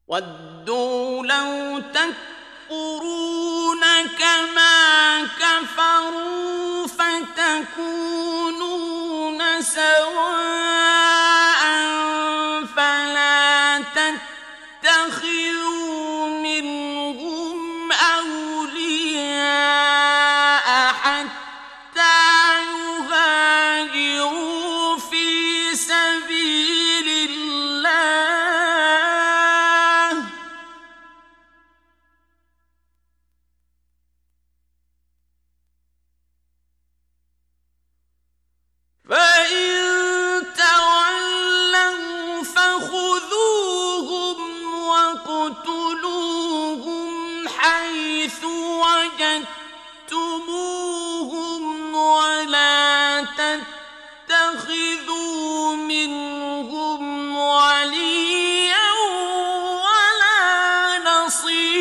وَدُّوا لَوْ تَكْفُرُونَ كَمَا كَفَرُوا فَتَكُونُونَ سَوَاءً فَلَا تَتَّخِذُوا مِنْهُمْ أَوْلِيَاءَ حَتَّى يُهَاجِرُوا فِي سَبِيلِ اللَّهِ ۚ فَإِن تَوَلَّوْا فَخُذُوهُمْ وَاقْتُلُوهُمْ حَيْثُ وَجَدتُّمُوهُمْ وَلَا تَتَّخِذُوا مِنْهُمْ وَلِيًّا وَلَا نَصِيرًا.